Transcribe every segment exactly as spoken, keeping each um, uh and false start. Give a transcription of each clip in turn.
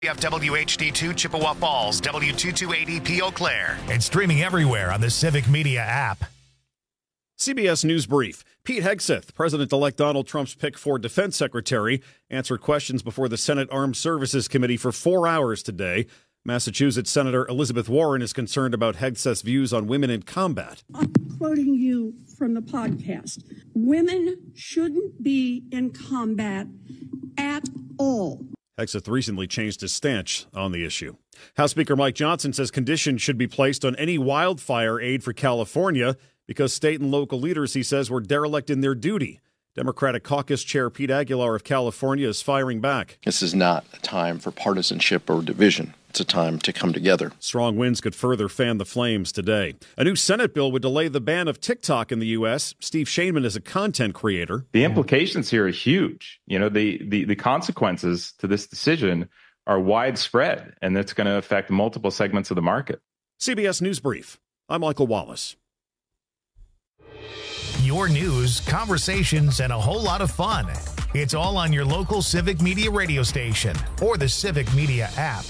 F W H D two Chippewa Falls, W two two eighty P Eau Claire. And streaming everywhere on the Civic Media app. C B S News Brief. Pete Hegseth, President-elect Donald Trump's pick for defense secretary, answered questions before the Senate Armed Services Committee for four hours today. Massachusetts Senator Elizabeth Warren is concerned about Hegseth's views on women in combat. I'm quoting you from the podcast. Women shouldn't be in combat at all. Hegseth recently changed his stance on the issue. House Speaker Mike Johnson says conditions should be placed on any wildfire aid for California because state and local leaders, he says, were derelict in their duty. Democratic Caucus Chair Pete Aguilar of California is firing back. This is not a time for partisanship or division. It's a time to come together. Strong winds could further fan the flames today. A new Senate bill would delay the ban of TikTok in the U S. Steve Shainman is a content creator. The implications here are huge. You know, the, the, the consequences to this decision are widespread, and it's going to affect multiple segments of the market. C B S News Brief. I'm Michael Wallace. Your news, conversations, and a whole lot of fun. It's all on your local Civic Media radio station or the Civic Media app.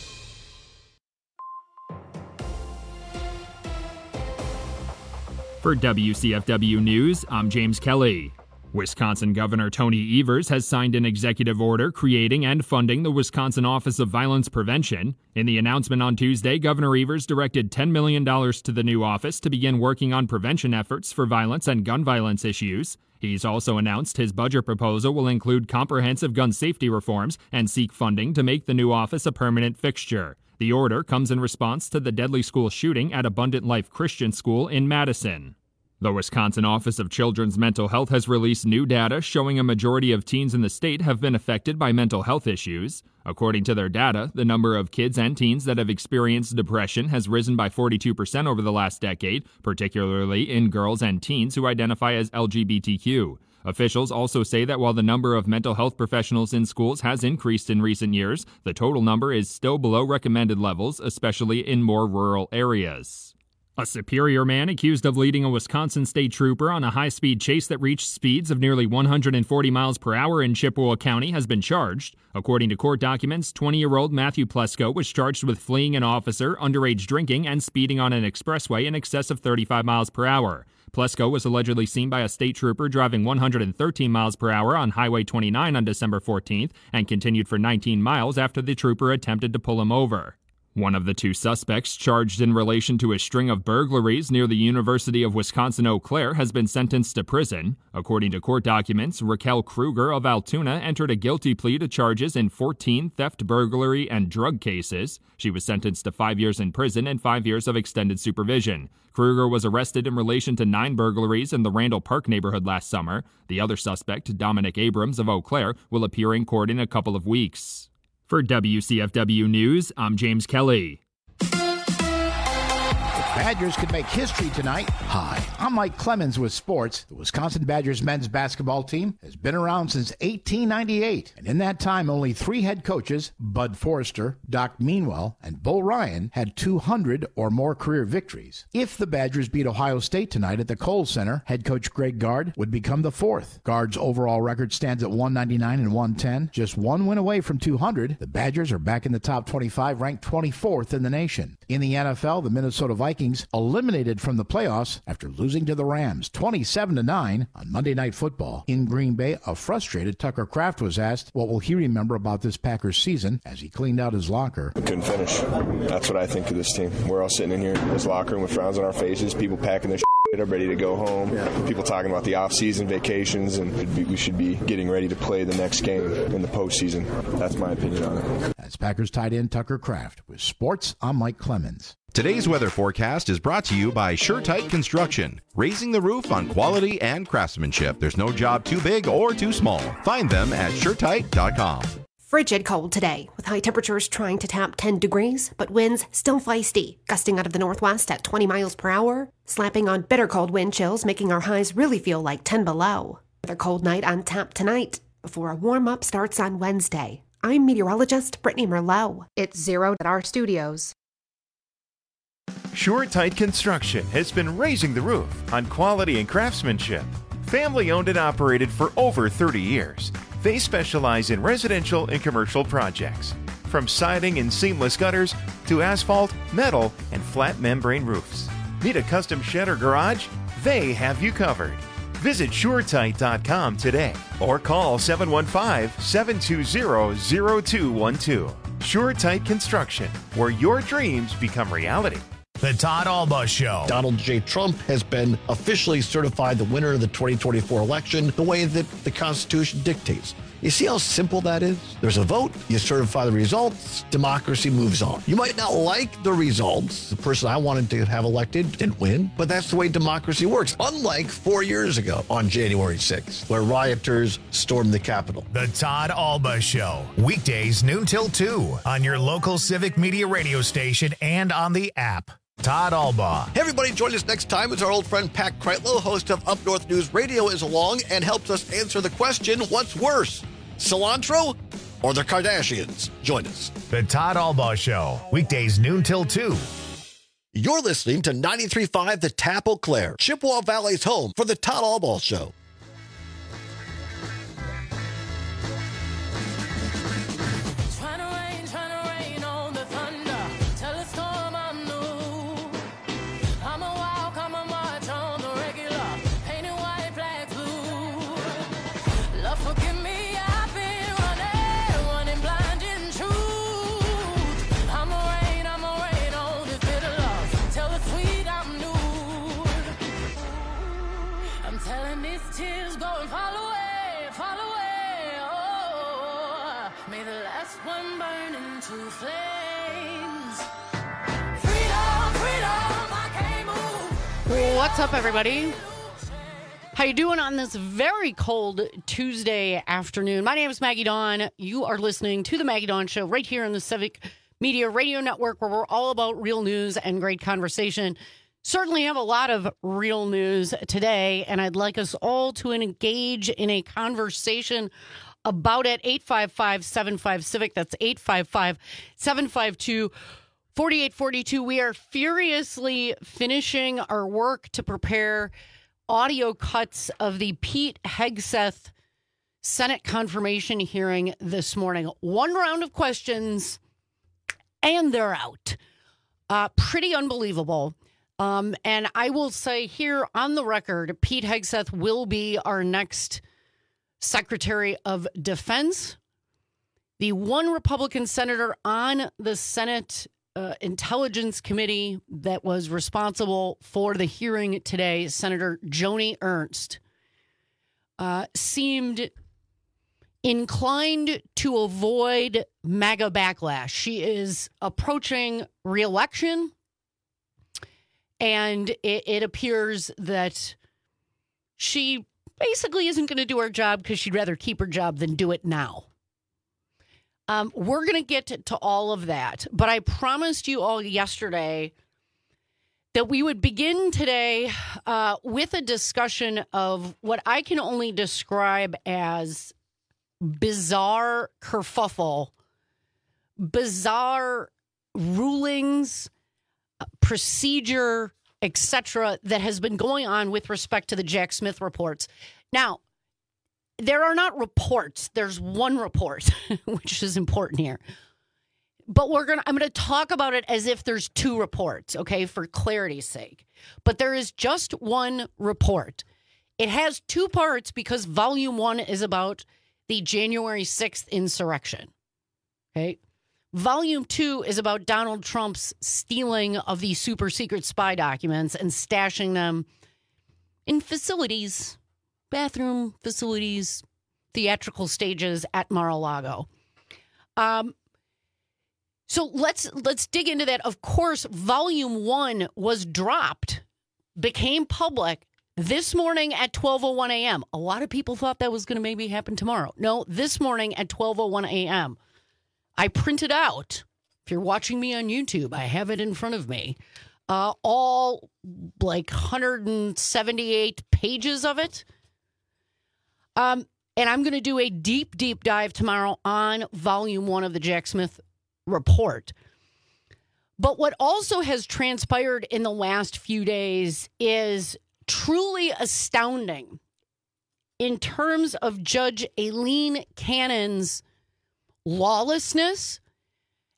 For W C F W News, I'm James Kelly. Wisconsin Governor Tony Evers has signed an executive order creating and funding the Wisconsin Office of Violence Prevention. In the announcement on Tuesday, Governor Evers directed ten million dollars to the new office to begin working on prevention efforts for violence and gun violence issues. He's also announced his budget proposal will include comprehensive gun safety reforms and seek funding to make the new office a permanent fixture. The order comes in response to the deadly school shooting at Abundant Life Christian School in Madison. The Wisconsin Office of Children's Mental Health has released new data showing a majority of teens in the state have been affected by mental health issues. According to their data, the number of kids and teens that have experienced depression has risen by forty-two percent over the last decade, particularly in girls and teens who identify as L G B T Q. Officials also say that while the number of mental health professionals in schools has increased in recent years, the total number is still below recommended levels, especially in more rural areas. A Superior man accused of leading a Wisconsin state trooper on a high-speed chase that reached speeds of nearly one hundred forty miles per hour in Chippewa County has been charged. According to court documents, twenty-year-old Matthew Plesko was charged with fleeing an officer, underage drinking, and speeding on an expressway in excess of thirty-five miles per hour. Plesko was allegedly seen by a state trooper driving one hundred thirteen miles per hour on Highway twenty-nine on December fourteenth and continued for nineteen miles after the trooper attempted to pull him over. One of the two suspects charged in relation to a string of burglaries near the University of Wisconsin-Eau Claire has been sentenced to prison. According to court documents, Raquel Kruger of Altoona entered a guilty plea to charges in fourteen theft, burglary, and drug cases. She was sentenced to five years in prison and five years of extended supervision. Kruger was arrested in relation to nine burglaries in the Randall Park neighborhood last summer. The other suspect, Dominic Abrams of Eau Claire, will appear in court in a couple of weeks. For W C F W News, I'm James Kelly. Badgers could make history tonight. Hi, I'm Mike Clemens with sports. The Wisconsin Badgers men's basketball team has been around since eighteen ninety-eight, and in that time, only three head coaches, Bud Forrester, Doc Meanwell, and Bo Ryan, had two hundred or more career victories. If the Badgers beat Ohio State tonight at the Kohl Center, head coach Greg Gard would become the fourth. Gard's overall record stands at one ninety-nine and one ten, just one win away from two hundred. The Badgers are back in the top twenty-five, ranked twenty-fourth in the nation. In the N F L, the Minnesota Vikings eliminated from the playoffs after losing to the Rams twenty-seven to nine on Monday Night Football. In Green Bay, a frustrated Tucker Kraft was asked what will he remember about this Packers season as he cleaned out his locker. We couldn't finish. That's what I think of this team. We're all sitting in here in this locker room with frowns on our faces, people packing their shit up, ready to go home. Yeah. People talking about the off-season vacations, and we should be getting ready to play the next game in the postseason. That's my opinion on it. That's Packers tight end Tucker Kraft. With sports, I'm Mike Clemens. Today's weather forecast is brought to you by SureTight Construction, raising the roof on quality and craftsmanship. There's no job too big or too small. Find them at sure tight dot com. Frigid cold today, with high temperatures trying to tap ten degrees, but winds still feisty, gusting out of the northwest at twenty miles per hour, slapping on bitter cold wind chills, making our highs really feel like ten below. Another cold night on tap tonight, before a warm-up starts on Wednesday. I'm meteorologist Brittany Merlot. It's zero at our studios. SureTight Construction has been raising the roof on quality and craftsmanship. Family owned and operated for over thirty years. They specialize in residential and commercial projects. from siding and seamless gutters to asphalt, metal, and flat membrane roofs. Need a custom shed or garage? They have you covered. Visit SureTight dot com today or call seven one five, seven two zero, zero two one two. SureTight Construction, where your dreams become reality. The Todd Alba Show. Donald J. Trump has been officially certified the winner of the twenty twenty-four election the way that the Constitution dictates. You see how simple that is? There's a vote, you certify the results, democracy moves on. You might not like the results. The person I wanted to have elected didn't win, but that's the way democracy works. Unlike four years ago on January sixth, where rioters stormed the Capitol. The Todd Alba Show. Weekdays noon till two on your local Civic Media radio station and on the app. Todd Alba. Hey, everybody, join us next time as our old friend Pat Kreitlow, host of Up North News Radio, is along and helps us answer the question, what's worse, cilantro or the Kardashians? Join us. The Todd Alba Show. Weekdays noon till two. You're listening to ninety-three point five The Tap Eau Claire, Chippewa Valley's home for the Todd Alba Show. What's up, everybody? How you doing on this very cold Tuesday afternoon? My name is Maggie Dawn. You are listening to the Maggie Dawn Show right here on the Civic Media Radio Network, where we're all about real news and great conversation. Certainly have a lot of real news today, and I'd like us all to engage in a conversation about it. eight five five, seven five, CIVIC. That's eight five five, seven five two, four eight four two. We are furiously finishing our work to prepare audio cuts of the Pete Hegseth Senate confirmation hearing this morning. One round of questions, and they're out. Uh, pretty unbelievable. Um, and I will say here on the record, Pete Hegseth will be our next Secretary of Defense. The one Republican senator on the Senate uh, Intelligence Committee that was responsible for the hearing today, Senator Joni Ernst, uh, seemed inclined to avoid MAGA backlash. She is approaching re-election, and it, it appears that she basically isn't going to do her job because she'd rather keep her job than do it now. Um, we're going to get to all of that, but I promised you all yesterday that we would begin today uh, with a discussion of what I can only describe as bizarre kerfuffle, bizarre rulings, procedure, et cetera, that has been going on with respect to the Jack Smith reports. Now, there are not reports. There's one report, which is important here. But we're gonna I'm gonna talk about it as if there's two reports, okay, for clarity's sake. But there is just one report. It has two parts because volume one is about the January sixth insurrection. Okay. Volume two is about Donald Trump's stealing of the super secret spy documents and stashing them in facilities, bathroom facilities, theatrical stages at Mar-a-Lago. Um, so let's let's dig into that. Of course, volume one was dropped, became public this morning at twelve oh one a.m. A lot of people thought that was going to maybe happen tomorrow. No, this morning at twelve oh one a.m. I printed out, if you're watching me on YouTube, I have it in front of me, uh, all like one hundred seventy-eight pages of it. Um, and I'm going to do a deep, deep dive tomorrow on volume one of the Jack Smith report. But what also has transpired in the last few days is truly astounding in terms of Judge Aileen Cannon's lawlessness,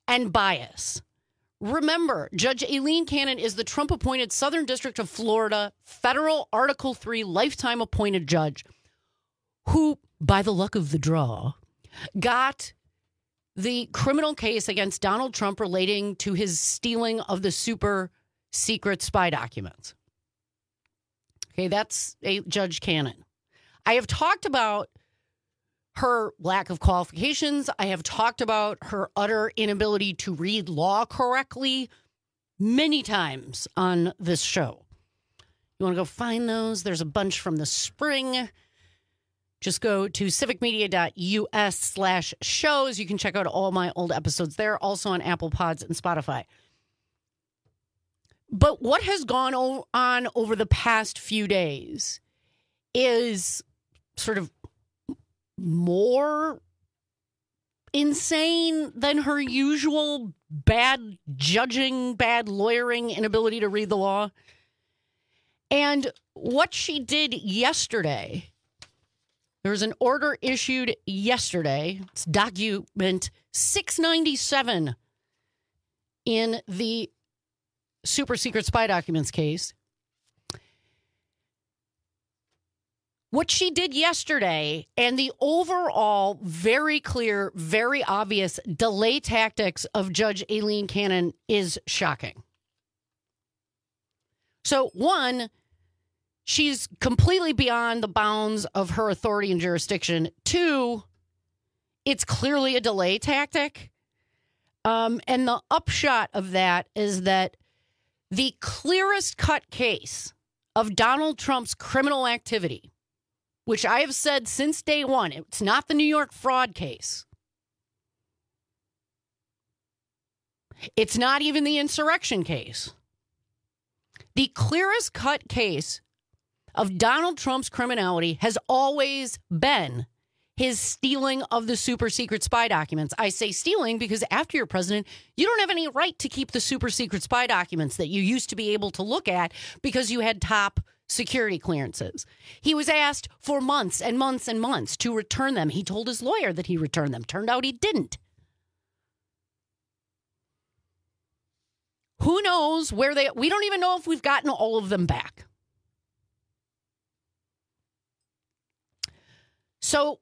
and bias. Remember, Judge Aileen Cannon is the Trump-appointed Southern District of Florida federal Article three lifetime appointed judge who, by the luck of the draw, got the criminal case against Donald Trump relating to his stealing of the super secret spy documents. Okay, that's a Judge Cannon. I have talked about her lack of qualifications. I have talked about her utter inability to read law correctly many times on this show. You want to go find those? There's a bunch from the spring. Just go to civicmedia.us slash shows. You can check out all my old episodes there, also on Apple Pods and Spotify. But what has gone on over the past few days is sort of more insane than her usual bad judging, bad lawyering, inability to read the law. And what she did yesterday, there was an order issued yesterday. It's document six ninety-seven in the super secret spy documents case. What she did yesterday and the overall very clear, very obvious delay tactics of Judge Aileen Cannon is shocking. So, one, she's completely beyond the bounds of her authority and jurisdiction. Two, it's clearly a delay tactic. Um, and the upshot of that is that the clearest cut case of Donald Trump's criminal activity, which I have said since day one, it's not the New York fraud case. It's not even the insurrection case. The clearest cut case of Donald Trump's criminality has always been his stealing of the super secret spy documents. I say stealing because after you're president, you don't have any right to keep the super secret spy documents that you used to be able to look at because you had top security clearances. He was asked for months and months and months to return them. He told his lawyer that he returned them. Turned out he didn't. Who knows where they... We don't even know if we've gotten all of them back. So,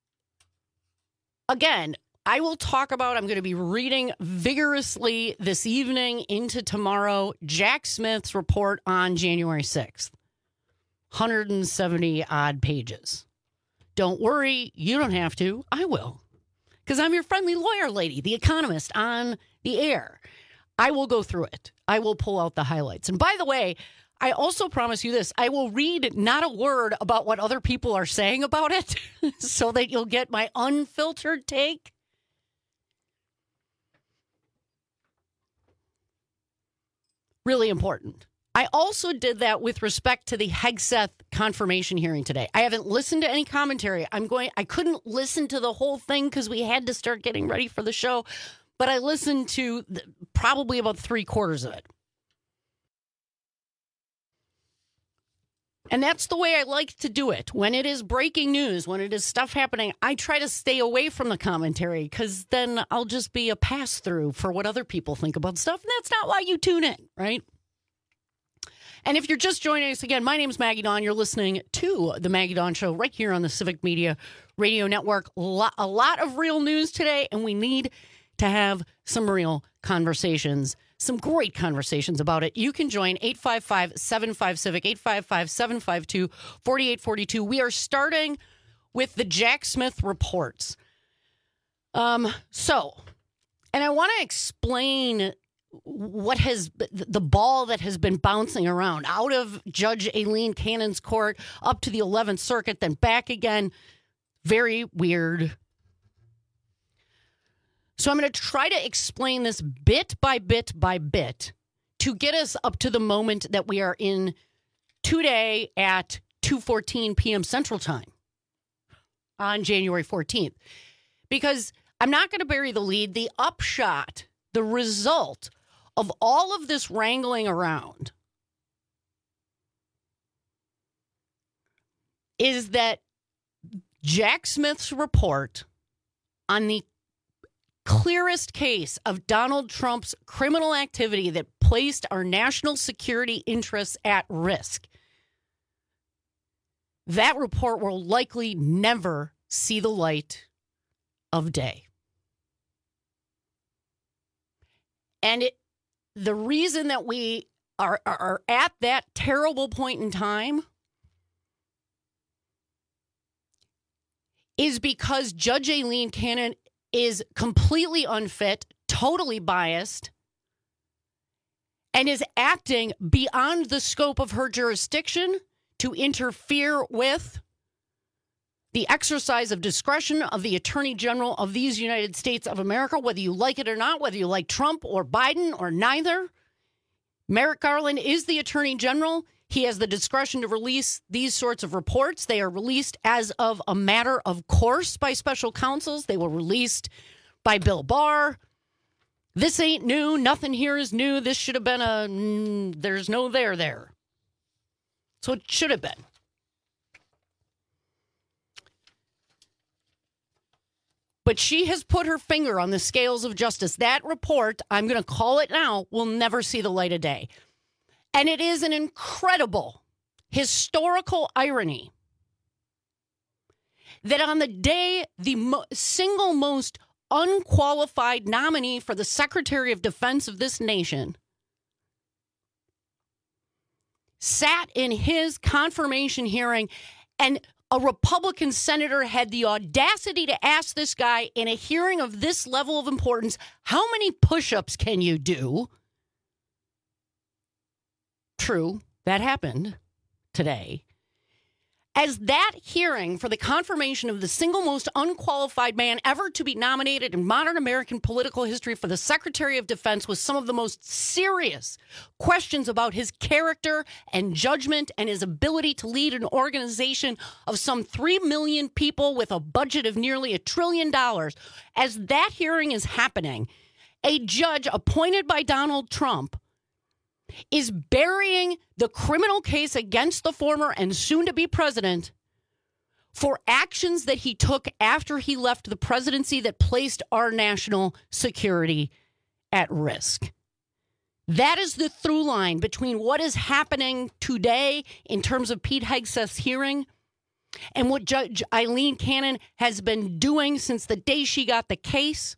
again, I will talk about, I'm going to be reading vigorously this evening into tomorrow, Jack Smith's report on January sixth. one hundred seventy odd pages. Don't worry, you don't have to. I will. Because I'm your friendly lawyer lady, the economist on the air. I will go through it. I will pull out the highlights. And by the way, I also promise you this. I will read not a word about what other people are saying about it so that you'll get my unfiltered take. Really important. I also did that with respect to the Hegseth confirmation hearing today. I haven't listened to any commentary. I'm going, I couldn't listen to the whole thing because we had to start getting ready for the show, but I listened to the, probably about three quarters of it. And that's the way I like to do it. When it is breaking news, when it is stuff happening, I try to stay away from the commentary because then I'll just be a pass-through for what other people think about stuff. And that's not why you tune in, right? And if you're just joining us again, my name is Maggie Dawn. You're listening to The Maggie Dawn Show right here on the Civic Media Radio Network. A lot of real news today, and we need to have some real conversations, some great conversations about it. You can join eight five five, seven five, CIVIC, eight five five, seven five two, four eight four two. We are starting with the Jack Smith reports. Um, so, and I want to explain what has the ball that has been bouncing around out of Judge Aileen Cannon's court up to the eleventh Circuit, then back again. Very weird. So I'm going to try to explain this bit by bit by bit to get us up to the moment that we are in today at two fourteen p.m. Central Time on January fourteenth. Because I'm not going to bury the lead. The upshot, the result of all of this wrangling around is that Jack Smith's report on the clearest case of Donald Trump's criminal activity that placed our national security interests at risk. That report will likely never see the light of day. And it, the reason that we are, are, are at that terrible point in time is because Judge Aileen Cannon is completely unfit, totally biased, and is acting beyond the scope of her jurisdiction to interfere with the exercise of discretion of the Attorney General of these United States of America, whether you like it or not, whether you like Trump or Biden or neither. Merrick Garland is the Attorney General. He has the discretion to release these sorts of reports. They are released as of a matter of course by special counsels. They were released by Bill Barr. This ain't new. Nothing here is new. This should have been a, mm, there's no there there. So it should have been. But she has put her finger on the scales of justice. That report, I'm going to call it now, will never see the light of day. And it is an incredible historical irony that on the day the mo- single most unqualified nominee for the Secretary of Defense of this nation sat in his confirmation hearing, and a Republican senator had the audacity to ask this guy in a hearing of this level of importance, how many push-ups can you do? True, that happened today. As that hearing for the confirmation of the single most unqualified man ever to be nominated in modern American political history for the Secretary of Defense was some of the most serious questions about his character and judgment and his ability to lead an organization of some three million people with a budget of nearly a trillion dollars. As that hearing is happening, a judge appointed by Donald Trump is burying the criminal case against the former and soon-to-be president for actions that he took after he left the presidency that placed our national security at risk. That is the through line between what is happening today in terms of Pete Hegseth's hearing and what Judge Aileen Cannon has been doing since the day she got the case,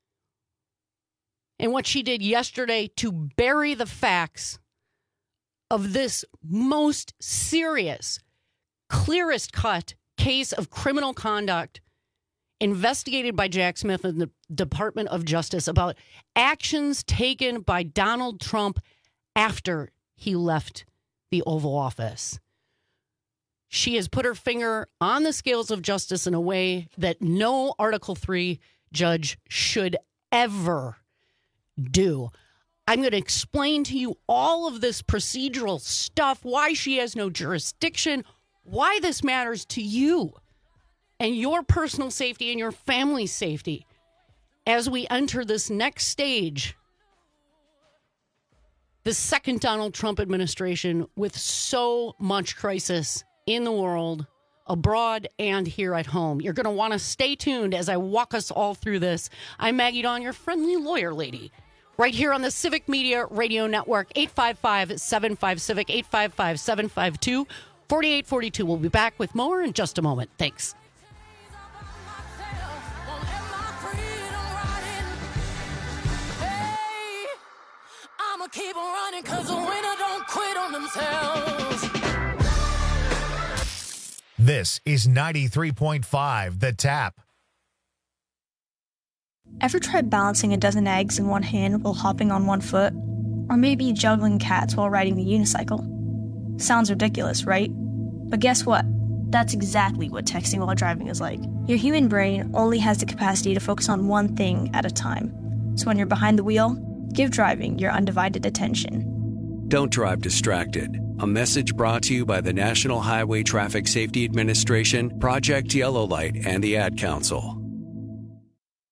and what she did yesterday to bury the facts of this most serious, clearest cut case of criminal conduct investigated by Jack Smith and the Department of Justice about actions taken by Donald Trump after he left the Oval Office. She has put her finger on the scales of justice in a way that no Article three judge should ever do. I'm going to explain to you all of this procedural stuff, why she has no jurisdiction, why this matters to you and your personal safety and your family's safety as we enter this next stage, the second Donald Trump administration, with so much crisis in the world, abroad and here at home. You're going to want to stay tuned as I walk us all through this. I'm Maggie Dawn, your friendly lawyer lady, right here on the Civic Media Radio Network. Eight five five, seven five, Civic, eight five five, seven five two, four eight four two. We'll be back with more in just a moment. Thanks. I'ma keep on running because the winner don't quit on themselves. This is ninety-three point five The Tap. Ever tried balancing a dozen eggs in one hand while hopping on one foot? Or maybe juggling cats while riding the unicycle? Sounds ridiculous, right? But guess what? That's exactly what texting while driving is like. Your human brain only has the capacity to focus on one thing at a time. So when you're behind the wheel, give driving your undivided attention. Don't drive distracted. A message brought to you by the National Highway Traffic Safety Administration, Project Yellow Light, and the Ad Council.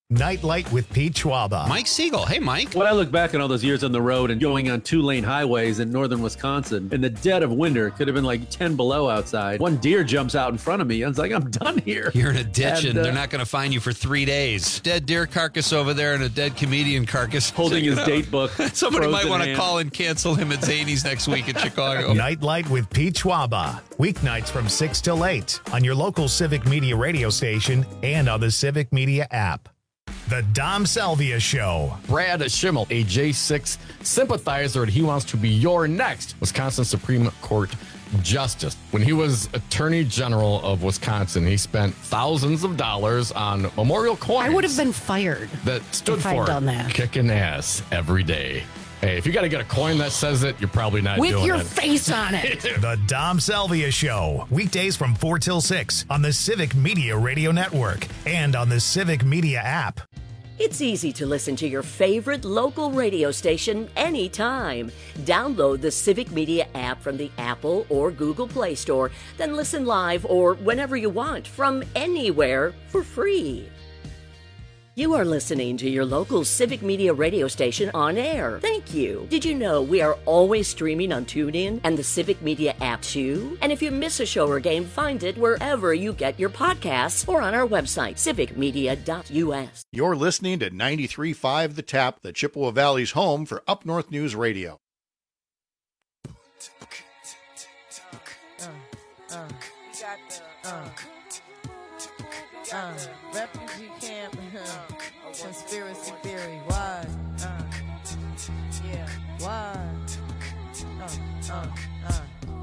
Nightlight with Pete Schwaba. Mike Siegel. Hey, Mike. When I look back on all those years on the road and going on two-lane highways in northern Wisconsin, in the dead of winter, it could have been like ten below outside. One deer jumps out in front of me. I was like, I'm done here. You're in a ditch, and, and uh, they're not going to find you for three days. Dead deer carcass over there and a dead comedian carcass. Holding his date book. Somebody might want to call and cancel him at Zany's next week in Chicago. Nightlight with Pete Schwaba. Weeknights from six till eight on your local Civic Media radio station and on the Civic Media app. The Dom Salvia Show. Brad Schimmel, a J six sympathizer, and he wants to be your next Wisconsin Supreme Court justice. When he was Attorney General of Wisconsin, he spent thousands of dollars on memorial coins. I would have been fired that stood if for I'd done that. Kicking ass every day. Hey, if you got to get a coin that says it, you're probably not With doing it. your face on it. The Dom Salvia Show. Weekdays from four till six on the Civic Media Radio Network and on the Civic Media app. It's easy to listen to your favorite local radio station anytime. Download the Civic Media app from the Apple or Google Play Store, then listen live or whenever you want from anywhere for free. You are listening to your local Civic Media radio station on air. Thank you. Did you know we are always streaming on TuneIn and the Civic Media app too? And if you miss a show or game, find it wherever you get your podcasts or on our website, civic media dot u s. You're listening to ninety-three point five The Tap, the Chippewa Valley's home for Up North News Radio. Uh, uh, uh, uh, refugee camp, uh, conspiracy theory, why? Uh, yeah, why? Uh, uh, uh.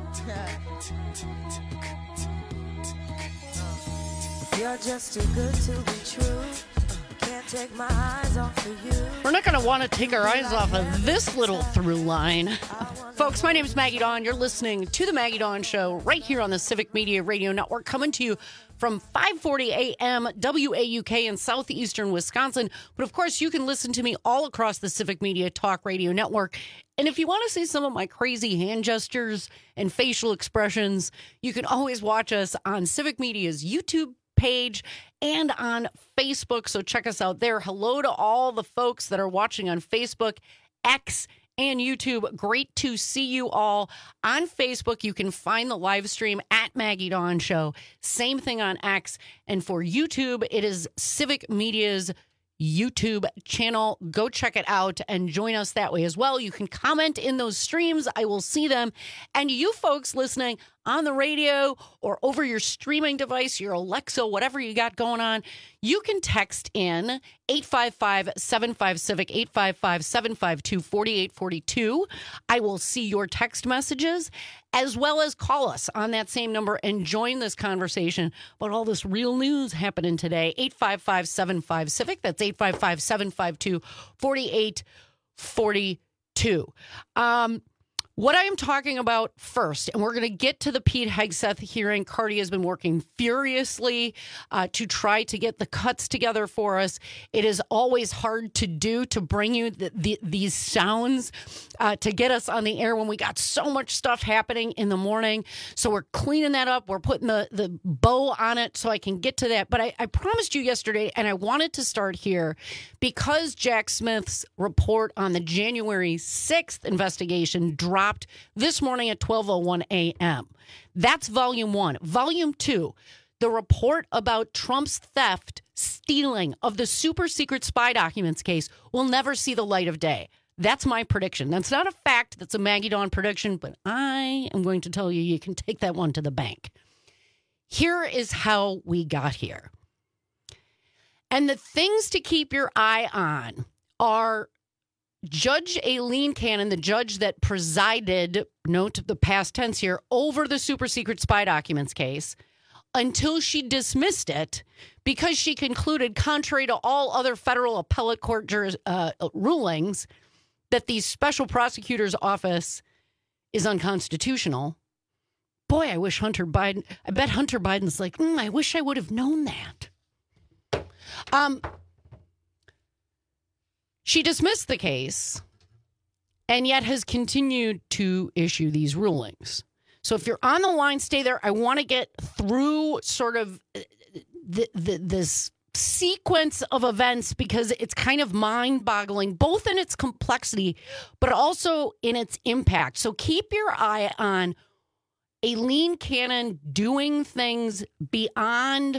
You're just too good to be true. Can't take my eyes off of you. We're not going to want to take our eyes off of this little through line. Folks, my name is Maggie Dawn. You're listening to The Maggie Dawn Show right here on the Civic Media Radio Network, coming to you from five forty a.m. W A U K in southeastern Wisconsin. But, of course, you can listen to me all across the Civic Media Talk Radio Network. And if you want to see some of my crazy hand gestures and facial expressions, you can always watch us on Civic Media's YouTube page and on Facebook. So check us out there. Hello to all the folks that are watching on Facebook, X, and YouTube. Great to see you all on Facebook. You can find the live stream at Maggie Dawn Show. Same thing on X. And for YouTube, it is Civic Media's YouTube channel. Go check it out and join us that way as well. You can comment in those streams. I will see them. And you folks listening on the radio or over your streaming device, your Alexa, whatever you got going on, you can text in eight five five, seven five, CIVIC, eight five five, seven five two, four eight four two. I will see your text messages as well as call us on that same number and join this conversation about all this real news happening today. eight five five, seven five, CIVIC. That's eight five five, seven five two, four eight four two. Um, What I am talking about first, and we're going to get to the Pete Hegseth hearing. Cardi has been working furiously uh, to try to get the cuts together for us. It is always hard to do, to bring you the, the, these sounds uh, to get us on the air when we got so much stuff happening in the morning. So we're cleaning that up. We're putting the, the bow on it so I can get to that. But I, I promised you yesterday, and I wanted to start here, because Jack Smith's report on the January sixth investigation dropped this morning at twelve oh one a.m. That's volume one. Volume two, the report about Trump's theft, stealing of the super secret spy documents case, will never see the light of day. That's my prediction. That's not a fact. That's a Maggie Dawn prediction, but I am going to tell you, you can take that one to the bank. Here is how we got here. And the things to keep your eye on are Judge Aileen Cannon, the judge that presided, note the past tense here, over the super secret spy documents case, until she dismissed it because she concluded, contrary to all other federal appellate court juris, uh, rulings, that the special prosecutor's office is unconstitutional. Boy, I wish Hunter Biden, I bet Hunter Biden's like, mm, I wish I would have known that. Um, She dismissed the case and yet has continued to issue these rulings. So if you're on the line, stay there. I want to get through sort of the, the, this sequence of events because it's kind of mind-boggling, both in its complexity, but also in its impact. So keep your eye on Aileen Cannon doing things beyond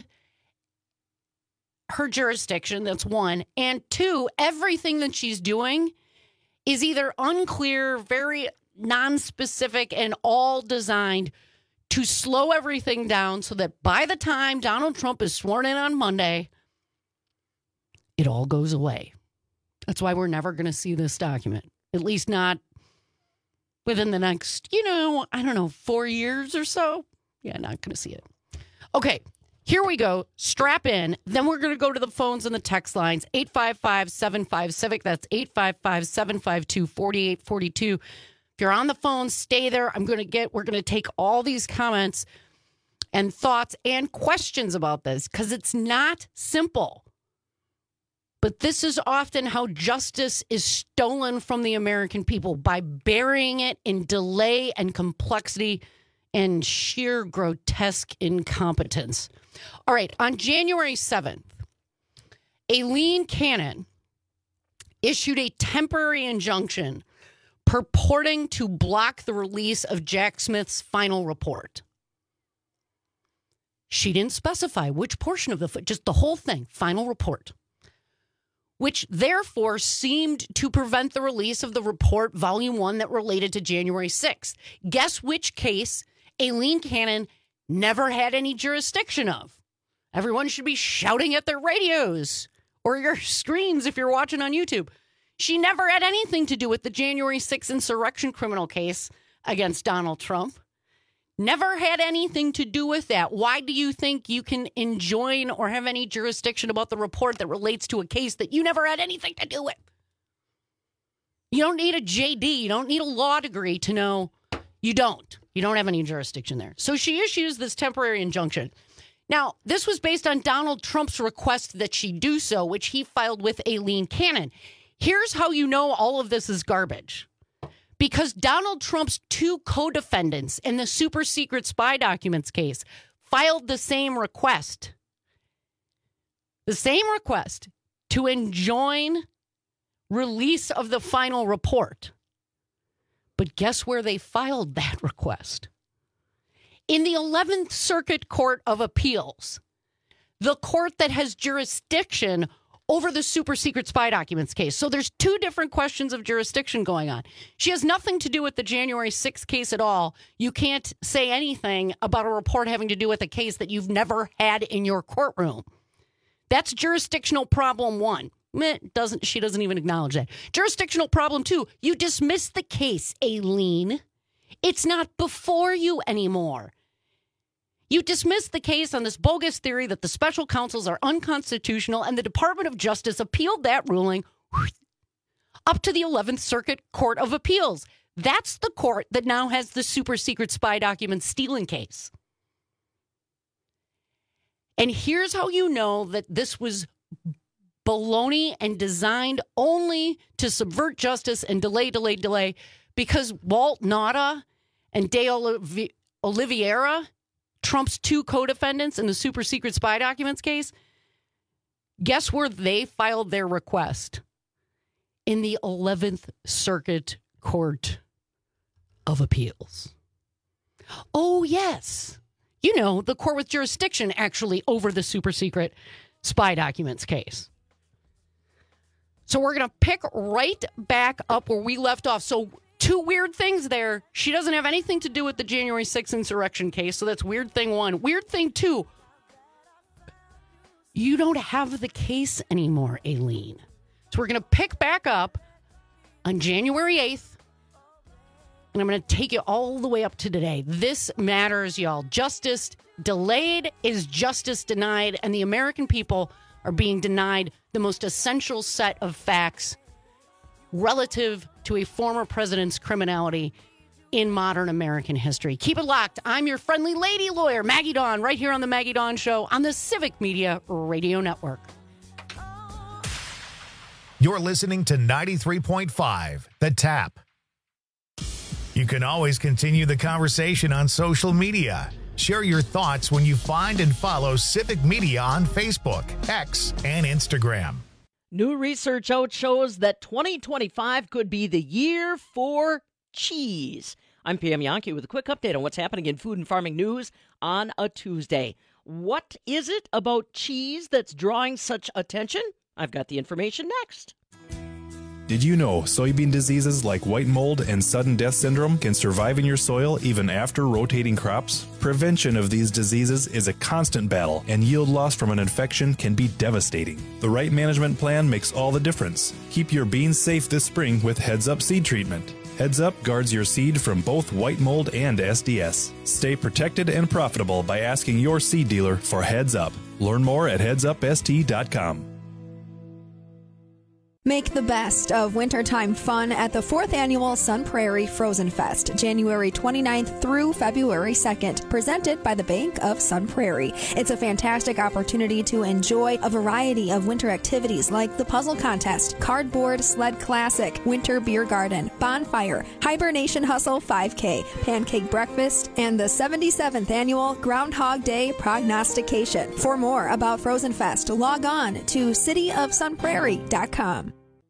her jurisdiction. That's one. And two, everything that she's doing is either unclear, very non-specific, and all designed to slow everything down so that by the time Donald Trump is sworn in on Monday, it all goes away. That's why we're never going to see this document, at least not within the next, you know, I don't know, four years or so. Yeah, not going to see it. Okay, here we go. Strap in. Then we're going to go to the phones and the text lines. eight five five, seven five, civic. That's eight five five, seven five two, four eight four two. If you're on the phone, stay there. I'm going to get, we're going to take all these comments and thoughts and questions about this because it's not simple. But this is often how justice is stolen from the American people, by burying it in delay and complexity and sheer grotesque incompetence. All right, on January seventh, Aileen Cannon issued a temporary injunction purporting to block the release of Jack Smith's final report. She didn't specify which portion of the, just the whole thing, final report, which therefore seemed to prevent the release of the report, volume one, that related to January sixth. Guess which case Aileen Cannon never had any jurisdiction of? Everyone should be shouting at their radios or your screens if you're watching on YouTube. She never had anything to do with the January sixth insurrection criminal case against Donald Trump. Never had anything to do with that. Why do you think you can enjoin or have any jurisdiction about the report that relates to a case that you never had anything to do with? You don't need a J D. You don't need a law degree to know you don't. You don't have any jurisdiction there. So she issues this temporary injunction. Now, this was based on Donald Trump's request that she do so, which he filed with Aileen Cannon. Here's how you know all of this is garbage. Because Donald Trump's two co-defendants in the super secret spy documents case filed the same request. The same request to enjoin release of the final report. But guess where they filed that request? In the eleventh Circuit Court of Appeals, the court that has jurisdiction over the super secret spy documents case. So there's two different questions of jurisdiction going on. She has nothing to do with the January sixth case at all. You can't say anything about a report having to do with a case that you've never had in your courtroom. That's jurisdictional problem one. Meh, doesn't she doesn't even acknowledge that. Jurisdictional problem two, you dismiss the case, Aileen. It's not before you anymore. You dismissed the case on this bogus theory that the special counsels are unconstitutional, and the Department of Justice appealed that ruling up to the eleventh Circuit Court of Appeals. That's the court that now has the super secret spy documents stealing case. And here's how you know that this was baloney and designed only to subvert justice and delay, delay, delay, because Walt Nauta and De Oliv- Oliveira, Trump's two co-defendants in the super secret spy documents case, guess where they filed their request? In the eleventh Circuit Court of Appeals. Oh, yes. You know, the court with jurisdiction actually over the super secret spy documents case. So we're going to pick right back up where we left off. So two weird things there. She doesn't have anything to do with the January sixth insurrection case. So that's weird thing one. Weird thing two. You don't have the case anymore, Aileen. So we're going to pick back up on January eighth. And I'm going to take you all the way up to today. This matters, y'all. Justice delayed is justice denied. And the American people are being denied the most essential set of facts relative to a former president's criminality in modern American history. Keep it locked. I'm your friendly lady lawyer, Maggie Dawn, right here on the Maggie Dawn Show on the Civic Media Radio Network. You're listening to ninety-three point five, The Tap. You can always continue the conversation on social media. Share your thoughts when you find and follow Civic Media on Facebook, X, and Instagram. New research out shows that twenty twenty-five could be the year for cheese. I'm Pam Yankee with a quick update on what's happening in food and farming news on a Tuesday. What is it about cheese that's drawing such attention? I've got the information next. Did you know soybean diseases like white mold and sudden death syndrome can survive in your soil even after rotating crops? Prevention of these diseases is a constant battle, and yield loss from an infection can be devastating. The right management plan makes all the difference. Keep your beans safe this spring with Heads Up seed treatment. Heads Up guards your seed from both white mold and S D S. Stay protected and profitable by asking your seed dealer for Heads Up. Learn more at heads up s t dot com. Make the best of wintertime fun at the fourth Annual Sun Prairie Frozen Fest, January twenty-ninth through February second, presented by the Bank of Sun Prairie. It's a fantastic opportunity to enjoy a variety of winter activities like the Puzzle Contest, Cardboard Sled Classic, Winter Beer Garden, Bonfire, Hibernation Hustle five K, Pancake Breakfast, and the seventy-seventh Annual Groundhog Day Prognostication. For more about Frozen Fest, log on to city of sun prairie dot com.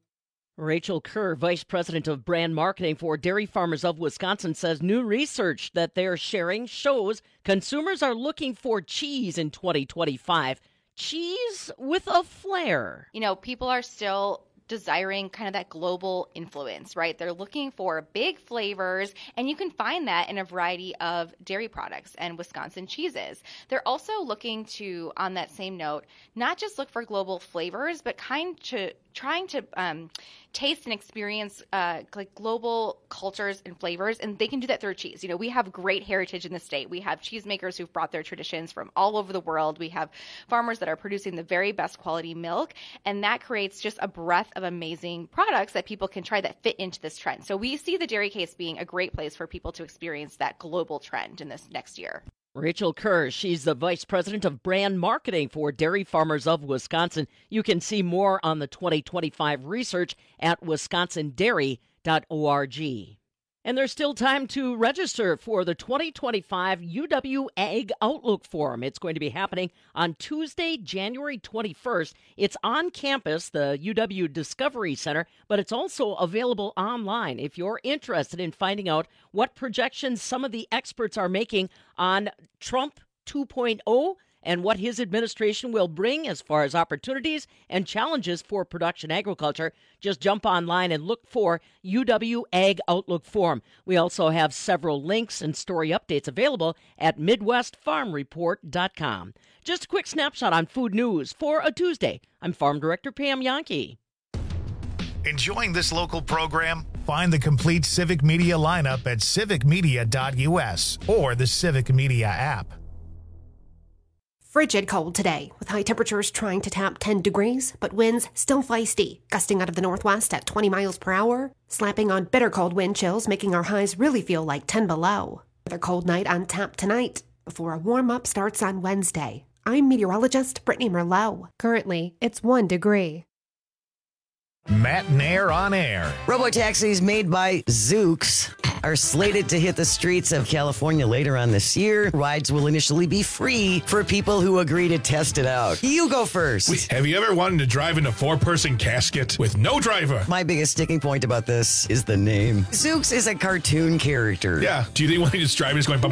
Rachel Kerr, Vice President of Brand Marketing for Dairy Farmers of Wisconsin, says new research that they're sharing shows consumers are looking for cheese in twenty twenty-five. Cheese with a flair. You know, people are still desiring kind of that global influence, right? They're looking for big flavors, and you can find that in a variety of dairy products and Wisconsin cheeses. They're also looking to, on that same note, not just look for global flavors, but kind to trying to um, taste and experience uh, like global cultures and flavors, and they can do that through cheese. You know, we have great heritage in the state. We have cheesemakers who've brought their traditions from all over the world. We have farmers that are producing the very best quality milk, and that creates just a breadth of amazing products that people can try that fit into this trend. So we see the dairy case being a great place for people to experience that global trend in this next year. Rachel Kerr, she's the Vice President of Brand Marketing for Dairy Farmers of Wisconsin. You can see more on the twenty twenty-five research at wisconsin dairy dot org. And there's still time to register for the twenty twenty-five U W Ag Outlook Forum. It's going to be happening on Tuesday, January twenty-first. It's on campus, the U W Discovery Center, but it's also available online if you're interested in finding out what projections some of the experts are making on Trump two point oh and what his administration will bring as far as opportunities and challenges for production agriculture. Just jump online and look for U W Ag Outlook Forum. We also have several links and story updates available at midwest farm report dot com. Just a quick snapshot on food news for a Tuesday. I'm Farm Director Pam Yankee. Enjoying this local program? Find the complete Civic Media lineup at civic media dot u s or the Civic Media app. Frigid cold today, with high temperatures trying to tap ten degrees, but winds still feisty, gusting out of the northwest at twenty miles per hour, slapping on bitter cold wind chills, making our highs really feel like ten below. Another cold night on tap tonight, before a warm-up starts on Wednesday. I'm meteorologist Brittany Merlot. Currently, it's one degree. Matt Nair on air. Robotaxis made by Zoox are slated to hit the streets of California later on this year. Rides will initially be free for people who agree to test it out. You go first. Wait, have you ever wanted to drive in a four-person casket with no driver? My biggest sticking point about this is the name. Zoox is a cartoon character. Yeah. Do you think when he just driving, he's going...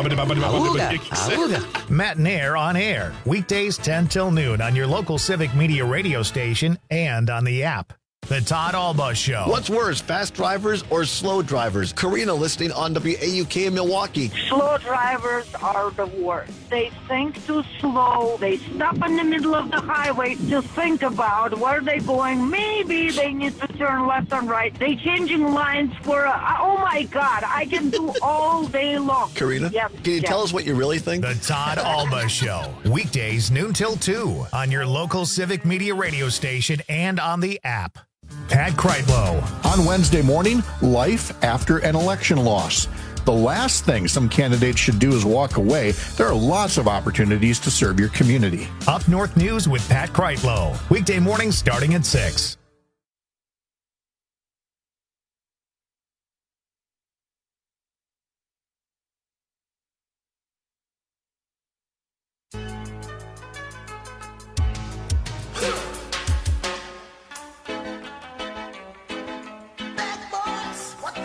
Awooga. Matt Nair on air. Weekdays ten till noon on your local Civic Media radio station and on the app. The Todd Alba Show. What's worse, fast drivers or slow drivers? Karina listening on W A U K in Milwaukee. Slow drivers are the worst. They think too slow. They stop in the middle of the highway to think about where they're going. Maybe they need to turn left and right. They changing lines for, a, oh my God, I can do all day long. Karina, yes, can you yes. tell us what you really think? The Todd Alba Show. Weekdays noon till two on your local Civic Media radio station and on the app. Pat Kreitlow. On Wednesday morning, life after an election loss. The last thing some candidates should do is walk away. There are lots of opportunities to serve your community. Up North News with Pat Kreitlow. Weekday mornings starting at six.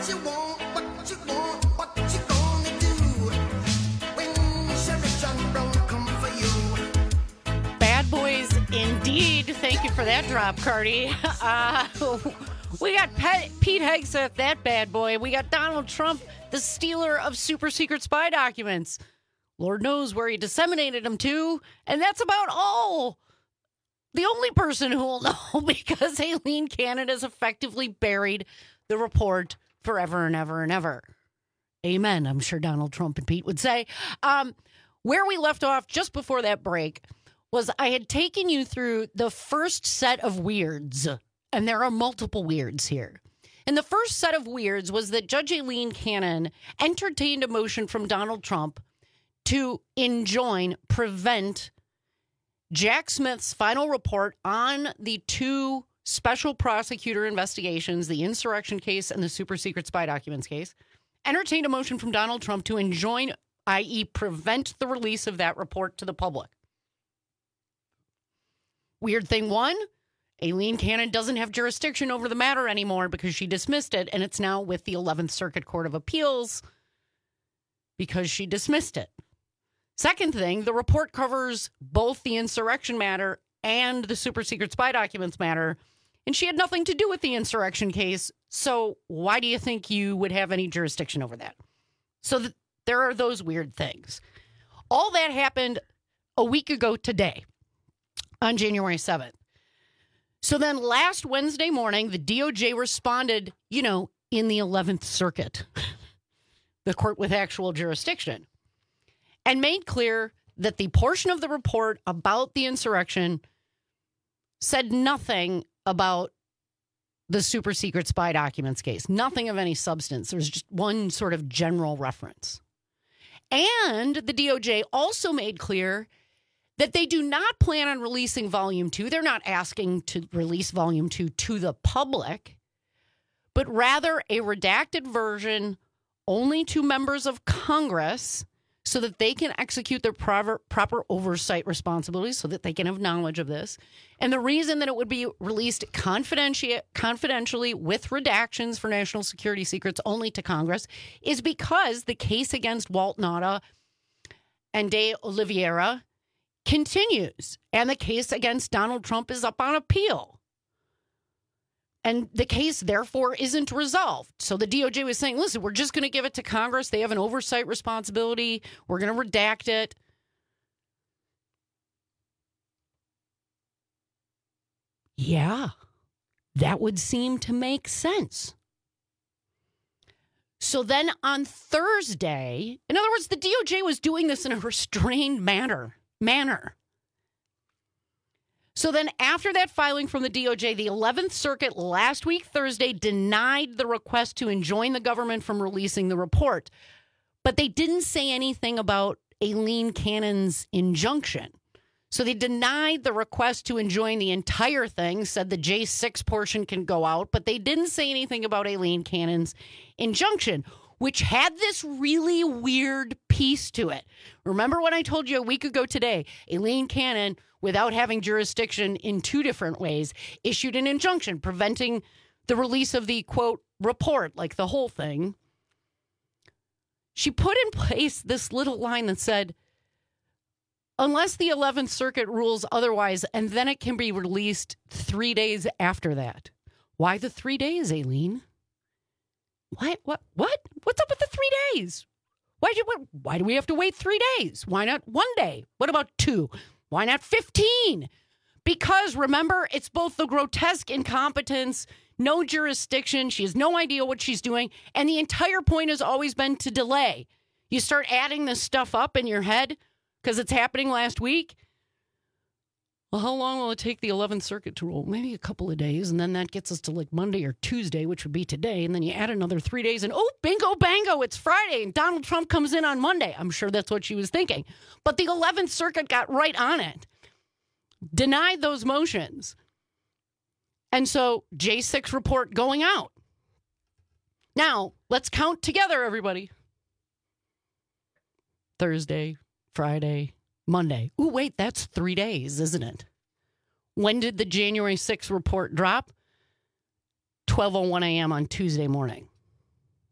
What you want, what you want, what you gonna do when Sheriff John Brown come for you? Bad boys indeed. Thank you for that drop, Cardi. Uh, we got Pet, Pete Hegseth, that bad boy. We got Donald Trump, the stealer of super secret spy documents. Lord knows where he disseminated them to, and that's about all. The only person who will know, because Aileen Cannon has effectively buried the report forever and ever and ever. Amen, I'm sure Donald Trump and Pete would say. Um, where we left off just before that break was I had taken you through the first set of weirds, and there are multiple weirds here. And the first set of weirds was that Judge Aileen Cannon entertained a motion from Donald Trump to enjoin, prevent Jack Smith's final report on the two special prosecutor investigations, the insurrection case and the super secret spy documents case, entertained a motion from Donald Trump to enjoin, that is prevent the release of that report to the public. Weird thing one, Aileen Cannon doesn't have jurisdiction over the matter anymore because she dismissed it, and it's now with the eleventh Circuit Court of Appeals because she dismissed it. Second thing, the report covers both the insurrection matter and the super secret spy documents matter, and she had nothing to do with the insurrection case, so why do you think you would have any jurisdiction over that? So th- there are those weird things. All that happened a week ago today, on January seventh. So then last Wednesday morning, the D O J responded, you know, in the eleventh Circuit, the court with actual jurisdiction, and made clear that the portion of the report about the insurrection said nothing about the super secret spy documents case, nothing of any substance. There's just one sort of general reference. And the D O J also made clear that they do not plan on releasing Volume two. They're not asking to release Volume two to the public, but rather a redacted version only to members of Congress so that they can execute their proper, proper oversight responsibilities, so that they can have knowledge of this. And the reason that it would be released confidentially, confidentially with redactions for national security secrets only to Congress is because the case against Walt Nauta and De Oliveira continues, and the case against Donald Trump is up on appeal. And the case, therefore, isn't resolved. So the D O J was saying, listen, we're just going to give it to Congress. They have an oversight responsibility. We're going to redact it. Yeah, that would seem to make sense. So then on Thursday, in other words, the D O J was doing this in a restrained manner. manner. So then after that filing from the D O J, the eleventh Circuit last week, Thursday, denied the request to enjoin the government from releasing the report. But they didn't say anything about Aileen Cannon's injunction. So they denied the request to enjoin the entire thing, said the J six portion can go out, but they didn't say anything about Aileen Cannon's injunction, which had this really weird piece to it. Remember when I told you a week ago today, Aileen Cannon, without having jurisdiction in two different ways, issued an injunction preventing the release of the, quote, report, like the whole thing. She put in place this little line that said, unless the eleventh Circuit rules otherwise, and then it can be released three days after that. Why the three days, Aileen? What? What? What? What's up with the three days? Why do, what, why do we have to wait three days? Why not one day? What about two? Why not fifteen? Because, remember, it's both the grotesque incompetence, no jurisdiction, she has no idea what she's doing, and the entire point has always been to delay. You start adding this stuff up in your head because it's happening last week. Well, how long will it take the eleventh Circuit to rule? Maybe a couple of days, and then that gets us to like Monday or Tuesday, which would be today, and then you add another three days, and oh, bingo, bango, it's Friday, and Donald Trump comes in on Monday. I'm sure that's what she was thinking. But the eleventh Circuit got right on it, denied those motions. And so, J six report going out. Now, let's count together, everybody. Thursday, Friday, Monday. Ooh, wait, that's three days, isn't it? When did the January sixth report drop? twelve oh one a.m. on Tuesday morning.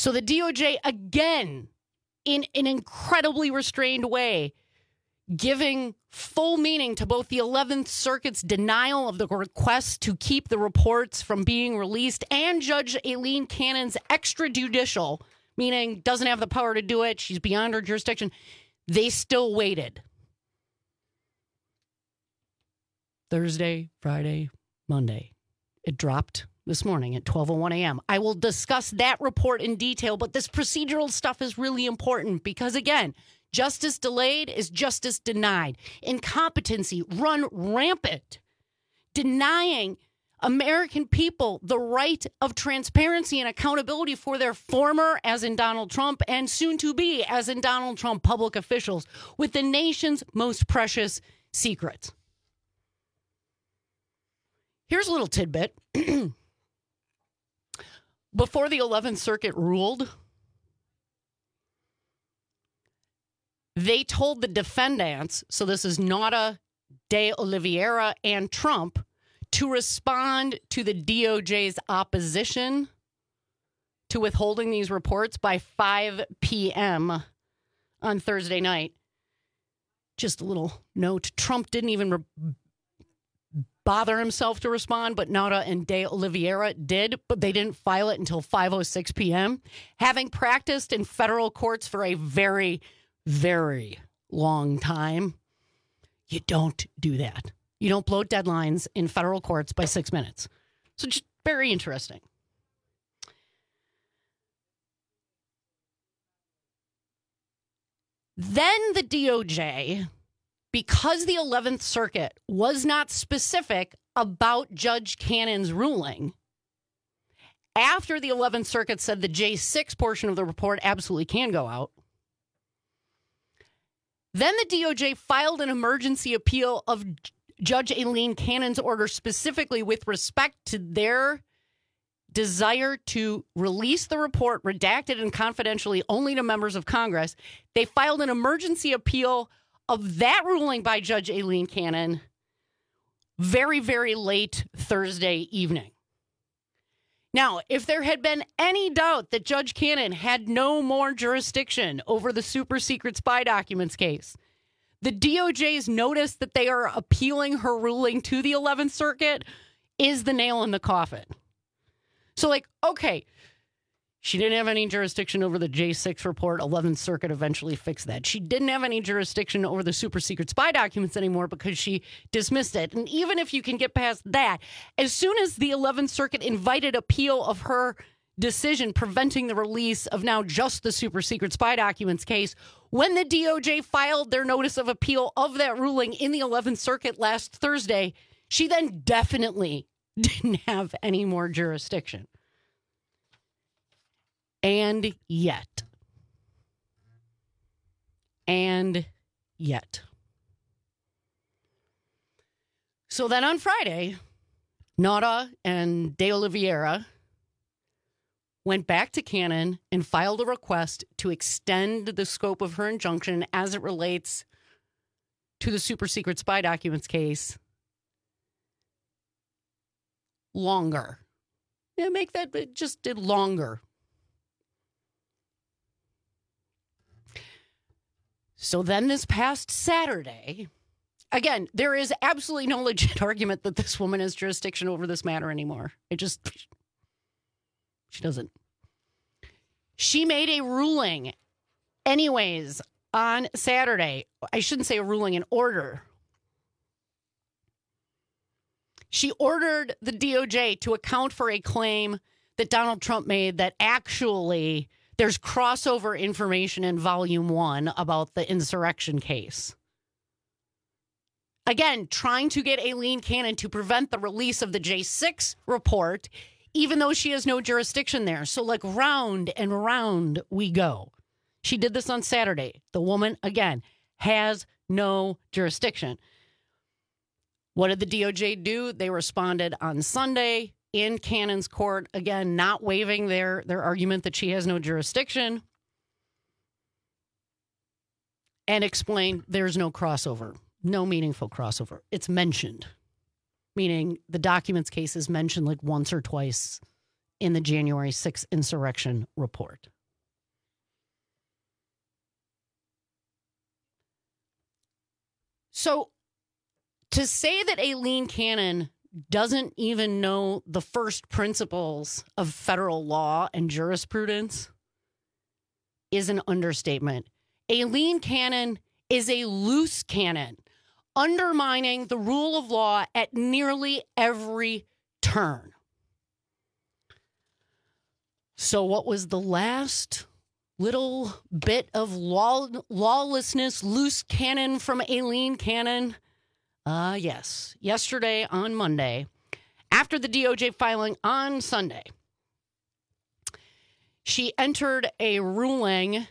So the D O J, again, in an incredibly restrained way, giving full meaning to both the eleventh Circuit's denial of the request to keep the reports from being released and Judge Aileen Cannon's extrajudicial, meaning doesn't have the power to do it, she's beyond her jurisdiction. They still waited. Thursday, Friday, Monday. It dropped this morning at twelve oh one a.m. I will discuss that report in detail, but this procedural stuff is really important because, again, justice delayed is justice denied. Incompetency run rampant, denying American people the right of transparency and accountability for their former, as in Donald Trump, and soon to be, as in Donald Trump, public officials with the nation's most precious secrets. Here's a little tidbit. Before the eleventh Circuit ruled, they told the defendants, so this is Nada, De Oliveira, and Trump, to respond to the D O J's opposition to withholding these reports by five p.m. on Thursday night. Just a little note. Trump didn't even re- bother himself to respond, but Nada and De Oliveira did, but they didn't file it until five oh six p.m. Having practiced in federal courts for a very, very long time, you don't do that. You don't blow deadlines in federal courts by six minutes. So just very interesting. Then the D O J, because the eleventh Circuit was not specific about Judge Cannon's ruling, after the eleventh Circuit said the J six portion of the report absolutely can go out, then the D O J filed an emergency appeal of Judge Aileen Cannon's order specifically with respect to their desire to release the report redacted and confidentially only to members of Congress. They filed an emergency appeal of that ruling by Judge Aileen Cannon very, very late Thursday evening. Now, if there had been any doubt that Judge Cannon had no more jurisdiction over the super secret spy documents case, the D O J's notice that they are appealing her ruling to the eleventh Circuit is the nail in the coffin. So, like, okay, she didn't have any jurisdiction over the J six report. eleventh Circuit eventually fixed that. She didn't have any jurisdiction over the super secret spy documents anymore because she dismissed it. And even if you can get past that, as soon as the eleventh Circuit invited appeal of her decision preventing the release of now just the super secret spy documents case, when the D O J filed their notice of appeal of that ruling in the eleventh Circuit last Thursday, she then definitely didn't have any more jurisdiction. And yet, and yet. So then on Friday, Nada and De Oliveira went back to Cannon and filed a request to extend the scope of her injunction as it relates to the super secret spy documents case longer. Yeah, make that, it just did longer. So then this past Saturday, again, there is absolutely no legit argument that this woman has jurisdiction over this matter anymore. It just, she doesn't. She made a ruling anyways on Saturday. I shouldn't say a ruling, an order. She ordered the D O J to account for a claim that Donald Trump made that actually there's crossover information in volume one about the insurrection case. Again, trying to get Aileen Cannon to prevent the release of the J six report, even though she has no jurisdiction there. So like round and round we go. She did this on Saturday. The woman, again, has no jurisdiction. What did the D O J do? They responded on Sunday in Cannon's court, again, not waiving their, their argument that she has no jurisdiction, and explained there's no crossover, no meaningful crossover. It's mentioned, meaning the documents case is mentioned like once or twice in the January sixth insurrection report. So to say that Aileen Cannon doesn't even know the first principles of federal law and jurisprudence is an understatement. Aileen Cannon is a loose cannon, undermining the rule of law at nearly every turn. So what was the last little bit of law, lawlessness, loose cannon from Aileen Cannon? Uh, yes. Yesterday on Monday, after the D O J filing on Sunday, she entered a ruling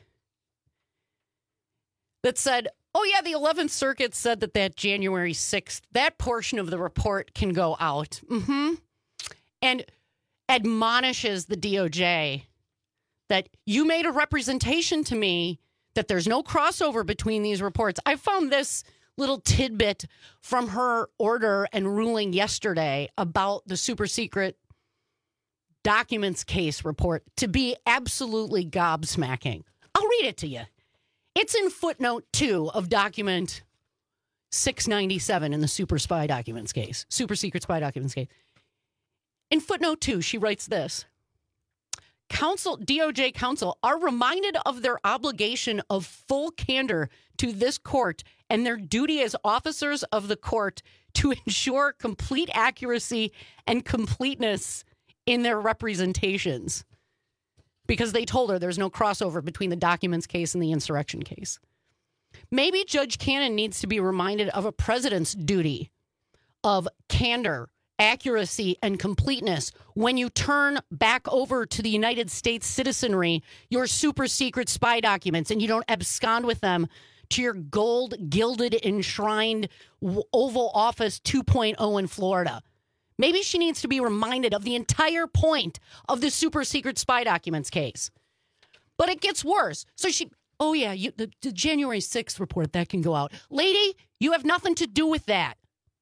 that said, oh, yeah, the eleventh Circuit said that that January sixth, that portion of the report can go out. Mm-hmm. And admonishes the D O J that you made a representation to me that there's no crossover between these reports. I found this little tidbit from her order and ruling yesterday about the super secret documents case report to be absolutely gobsmacking. I'll read it to you. It's in footnote two of document six ninety-seven in the super spy documents case, super secret spy documents case. In footnote two, she writes this. Counsel, D O J counsel are reminded of their obligation of full candor to this court and their duty as officers of the court to ensure complete accuracy and completeness in their representations. Because they told her there's no crossover between the documents case and the insurrection case. Maybe Judge Cannon needs to be reminded of a president's duty of candor, accuracy, and completeness when you turn back over to the United States citizenry your super secret spy documents and you don't abscond with them to your gold gilded enshrined Oval Office two point oh in Florida. Maybe she needs to be reminded of the entire point of the super secret spy documents case. But it gets worse. So she, oh yeah, you, the, the January sixth report, that can go out. Lady, you have nothing to do with that.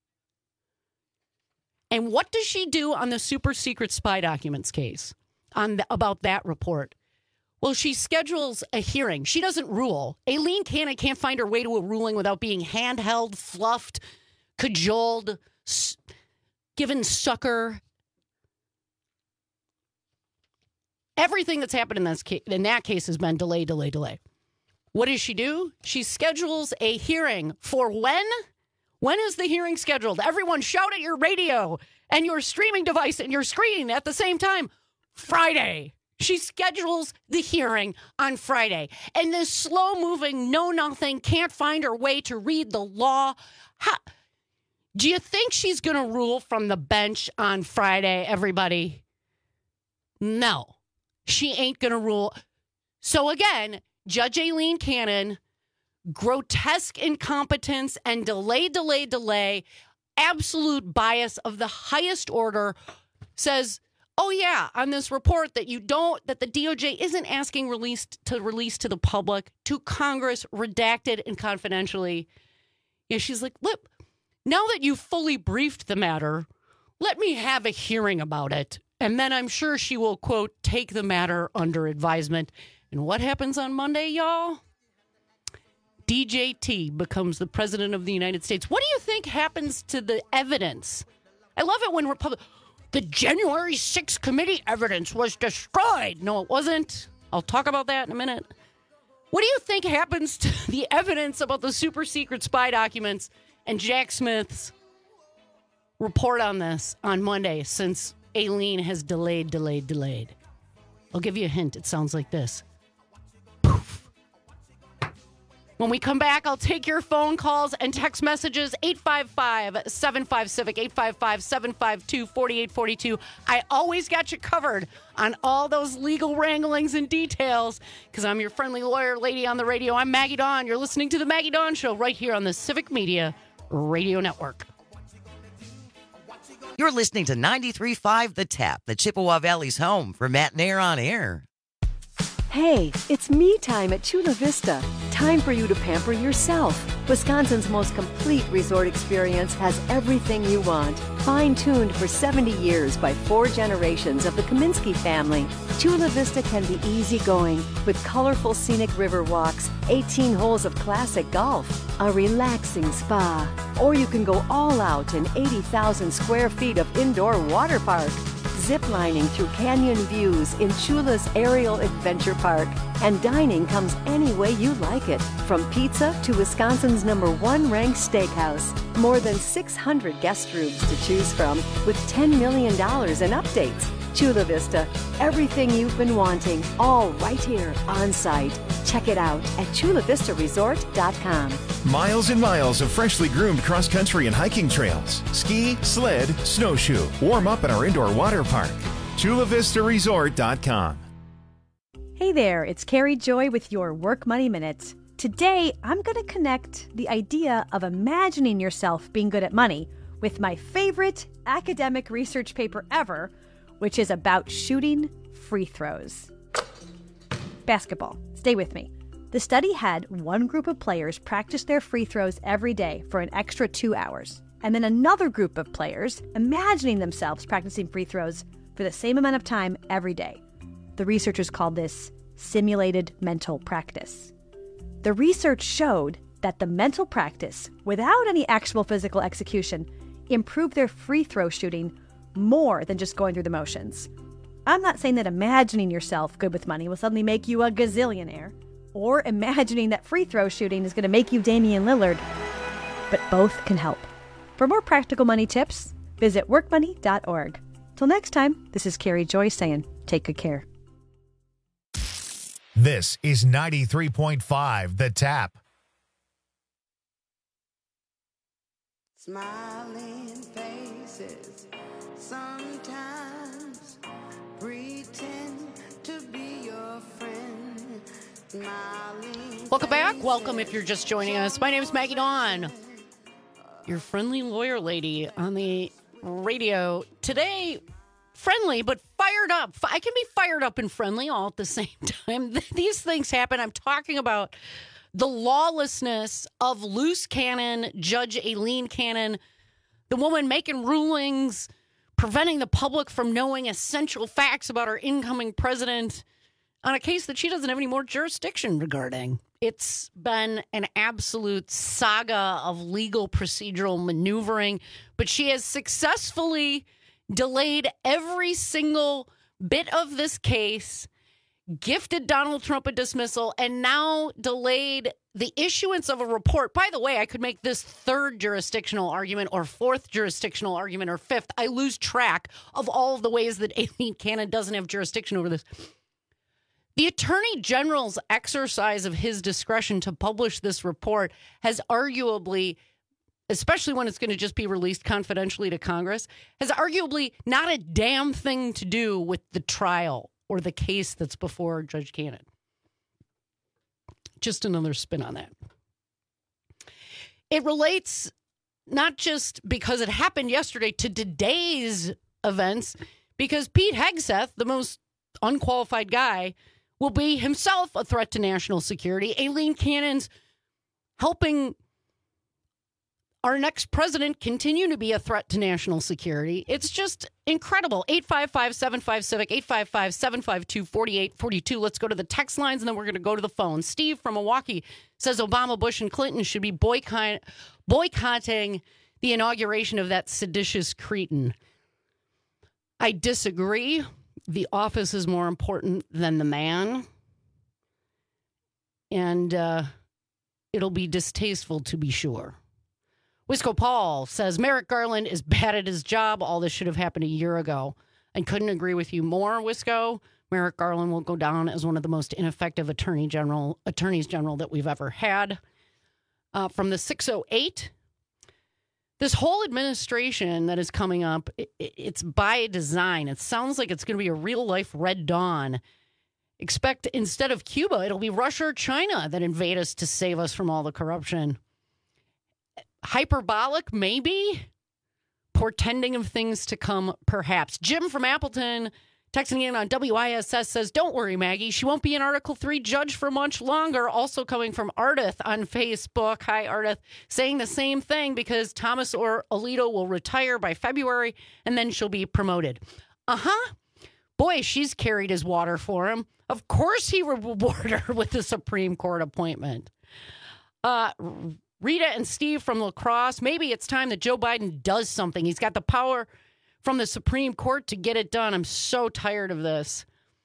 And what does she do on the super secret spy documents case on the, about that report? Well, she schedules a hearing. She doesn't rule. Aileen Cannon can't find her way to a ruling without being handheld, fluffed, cajoled, s- given succor. Everything that's happened in, this case, in that case has been delay, delay, delay. What does she do? She schedules a hearing for when? When is the hearing scheduled? Everyone shout at your radio and your streaming device and your screen at the same time. Friday. She schedules the hearing on Friday. And this slow-moving, know-nothing, can't find her way to read the law. How, do you think she's going to rule from the bench on Friday, everybody? No. She ain't going to rule. So again, Judge Aileen Cannon, grotesque incompetence and delay, delay, delay, absolute bias of the highest order, says, oh yeah, on this report that you don't, that the D O J isn't asking released to release to the public, to Congress, redacted and confidentially. Yeah, she's like, look, now that you fully briefed the matter, let me have a hearing about it. And then I'm sure she will, quote, take the matter under advisement. And what happens on Monday, y'all? D J T becomes the president of the United States. What do you think happens to the evidence? I love it when Republic, the January sixth committee evidence was destroyed. No, it wasn't. I'll talk about that in a minute. What do you think happens to the evidence about the super secret spy documents and Jack Smith's report on this on Monday, since Aileen has delayed, delayed, delayed? I'll give you a hint. It sounds like this. When we come back, I'll take your phone calls and text messages. eight five five, seven five, CIVIC, eight five five, seven five two, four eight four two. I always got you covered on all those legal wranglings and details because I'm your friendly lawyer lady on the radio. I'm Maggie Dawn. You're listening to The Maggie Dawn Show right here on the Civic Media Radio Network. You're listening to ninety-three point five The Tap, the Chippewa Valley's home for Matt Nair on air. Hey, it's me time at Chula Vista. Time for you to pamper yourself. Wisconsin's most complete resort experience has everything you want. Fine-tuned for seventy years by four generations of the Kaminsky family. Chula Vista can be easygoing with colorful scenic river walks, eighteen holes of classic golf, a relaxing spa. Or you can go all out in eighty thousand square feet of indoor water park. Ziplining through canyon views in Chula's Aerial Adventure Park. And dining comes any way you like it, from pizza to Wisconsin's number one ranked steakhouse. More than six hundred guest rooms to choose from with ten million dollars in updates. Chula Vista, everything you've been wanting, all right here on site. Check it out at chula vista resort dot com. Miles and miles of freshly groomed cross-country and hiking trails. Ski, sled, snowshoe. Warm up at our indoor water park. chula vista resort dot com. Hey there, it's Carrie Joy with your Work Money Minute. Today, I'm going to connect the idea of imagining yourself being good at money with my favorite academic research paper ever, which is about shooting free throws. Basketball. Stay with me. The study had one group of players practice their free throws every day for an extra two hours, and then another group of players imagining themselves practicing free throws for the same amount of time every day. The researchers called this simulated mental practice. The research showed that the mental practice, without any actual physical execution, improved their free throw shooting more than just going through the motions. I'm not saying that imagining yourself good with money will suddenly make you a gazillionaire, or imagining that free throw shooting is going to make you Damian Lillard, but both can help. For more practical money tips, visit work money dot org. Till next time, this is Carrie Joy saying, take good care. This is ninety-three point five The Tap. Smiling faces sometimes pretend to be your friend. Smiling Welcome back. Welcome if you're just joining us. My name is Maggie Dawn, your friendly lawyer lady on the radio. Today, friendly, but fired up. I can be fired up and friendly all at the same time. These things happen. I'm talking about the lawlessness of loose cannon, Judge Aileen Cannon, the woman making rulings, preventing the public from knowing essential facts about our incoming president on a case that she doesn't have any more jurisdiction regarding. It's been an absolute saga of legal procedural maneuvering, but she has successfully delayed every single bit of this case, gifted Donald Trump a dismissal, and now delayed the issuance of a report. By the way, I could make this third jurisdictional argument or fourth jurisdictional argument or fifth. I lose track of all of the ways that Aileen Cannon doesn't have jurisdiction over this. The Attorney General's exercise of his discretion to publish this report has arguably, especially when it's going to just be released confidentially to Congress, has arguably not a damn thing to do with the trial or the case that's before Judge Cannon. Just another spin on that. It relates not just because it happened yesterday to today's events, because Pete Hegseth, the most unqualified guy, will be himself a threat to national security. Aileen Cannon's helping our next president continue to be a threat to national security. It's just incredible. eight five five, seven five, CIVIC, eight five five, seven five two, four eight four two. Let's go to the text lines, and then we're going to go to the phone. Steve from Milwaukee says Obama, Bush, and Clinton should be boycott- boycotting the inauguration of that seditious cretin. I disagree. The office is more important than the man. And uh, it'll be distasteful to be sure. Wisco Paul says Merrick Garland is bad at his job. All this should have happened a year ago. I couldn't agree with you more, Wisco. Merrick Garland will go down as one of the most ineffective attorney general attorneys general that we've ever had. Uh, from the six oh eight, this whole administration that is coming up, it, it's by design. It sounds like it's going to be a real-life Red Dawn. Expect instead of Cuba, it'll be Russia or China that invade us to save us from all the corruption. Hyperbolic, maybe. Portending of things to come, perhaps. Jim from Appleton Texting in on W I S S says, don't worry, Maggie. She won't be an Article three judge for much longer. Also coming from Ardith on Facebook. Hi, Ardith. Saying the same thing because Thomas or Alito will retire by February and then she'll be promoted. Uh-huh. Boy, she's carried his water for him. Of course he will reward her with the Supreme Court appointment. Uh, Rita and Steve from La Crosse. Maybe it's time that Joe Biden does something. He's got the power from the Supreme Court to get it done. I'm so tired of this.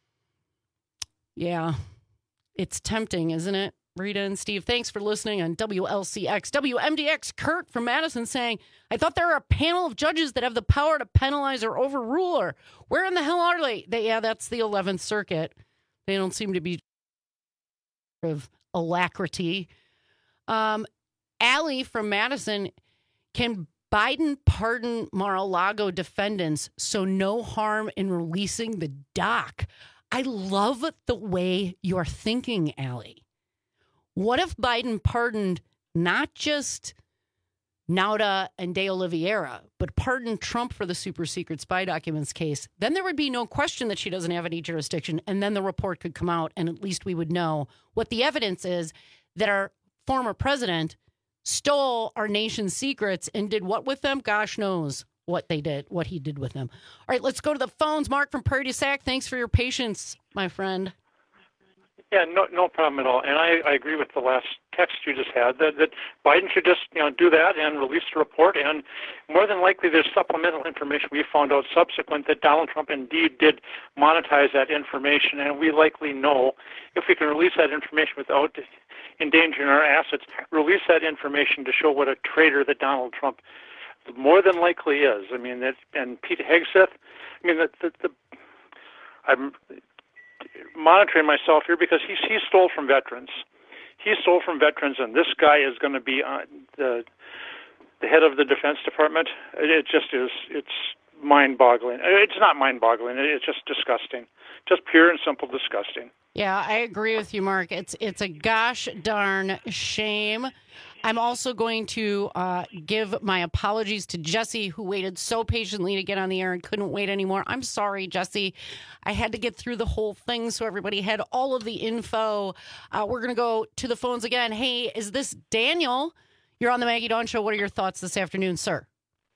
Yeah, it's tempting, isn't it? Rita and Steve, thanks for listening on W L C X. W M D X, Kurt from Madison saying, I thought there were a panel of judges that have the power to penalize or overrule her. Where in the hell are they? they yeah, that's the eleventh Circuit. They don't seem to be of alacrity. Um, Allie from Madison, can Biden pardon Mar-a-Lago defendants so no harm in releasing the doc? I love the way you're thinking, Allie. What if Biden pardoned not just Nauta and De Oliveira, but pardoned Trump for the super secret spy documents case? Then there would be no question that she doesn't have any jurisdiction, and then the report could come out, and at least we would know what the evidence is that our former president stole our nation's secrets and did what with them? Gosh knows what they did, what he did with them. All right, let's go to the phones. Mark from Prairie du Sac, thanks for your patience, my friend. Yeah, no, no problem at all. And I, I agree with the last text you just had that, that Biden should just, you know, do that and release the report. And more than likely, there's supplemental information we found out subsequent that Donald Trump indeed did monetize that information. And we likely know if we can release that information without endangering our assets, release that information to show what a traitor that Donald Trump more than likely is. I mean, that, and Pete Hegseth, I mean, the, the, the I'm monitoring myself here because he he stole from veterans. He stole from veterans, and this guy is going to be uh, the the head of the Defense Department. It, it just is. It's mind-boggling. It's not mind-boggling. It's just disgusting. Just pure and simple disgusting. Yeah, I agree with you, Mark. It's it's a gosh darn shame. I'm also going to uh, give my apologies to Jesse, who waited so patiently to get on the air and couldn't wait anymore. I'm sorry, Jesse. I had to get through the whole thing so everybody had all of the info. Uh, we're going to go to the phones again. Hey, is this Daniel? You're on the Maggie Dawn Show. What are your thoughts this afternoon, sir?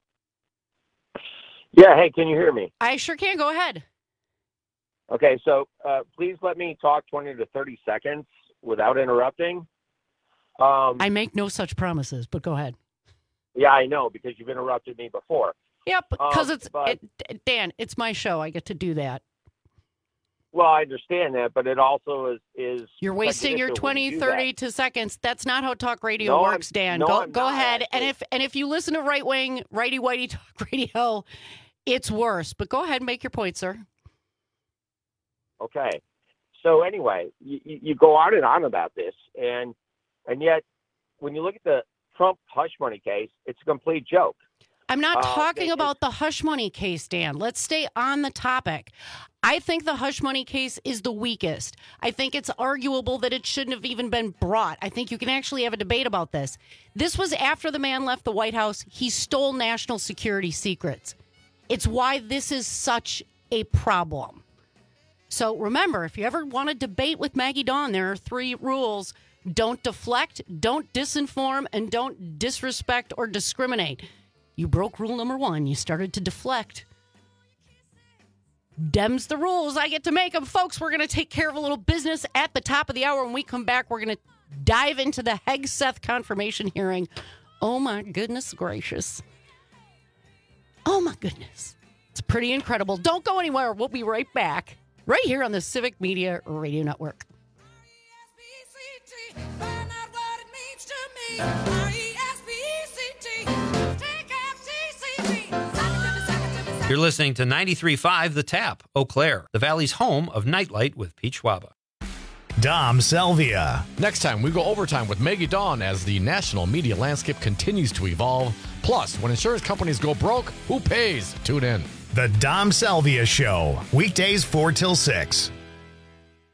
Yeah, hey, can you hear me? I sure can. Go ahead. Okay, so uh, please let me talk twenty to thirty seconds without interrupting. Um, I make no such promises, but go ahead. Yeah, I know, because you've interrupted me before. Yep, because um, it's, but, it, Dan, it's my show. I get to do that. Well, I understand that, but it also is... is You're wasting your twenty, you thirty to seconds. That's not how talk radio no, works, I'm, Dan. No, go I'm go not, ahead. actually. And if and if you listen to right-wing, righty-whitey talk radio, it's worse. But go ahead and make your point, sir. Okay. So anyway, you, you go on and on about this, and and yet when you look at the Trump hush money case, it's a complete joke. I'm not Uh, talking it- about the hush money case, Dan. Let's stay on the topic. I think the hush money case is the weakest. I think it's arguable that it shouldn't have even been brought. I think you can actually have a debate about this. This was after the man left the White House. He stole national security secrets. It's why this is such a problem. So remember, if you ever want to debate with Maggie Dawn, there are three rules. Don't deflect, don't disinform, and don't disrespect or discriminate. You broke rule number one. You started to deflect. Dem's the rules. I get to make them. Folks, we're going to take care of a little business at the top of the hour. When we come back, we're going to dive into the Hegseth confirmation hearing. Oh, my goodness gracious. Oh, my goodness. It's pretty incredible. Don't go anywhere. We'll be right back. Right here on the Civic Media Radio Network. You're listening to ninety-three point five The Tap, Eau Claire, the Valley's home of Nightlight with Pete Schwaba. Dom Selvia. Next time, we go overtime with Maggie Dawn as the national media landscape continues to evolve. Plus, when insurance companies go broke, who pays? Tune in. The Dom Selvia Show, weekdays four till six.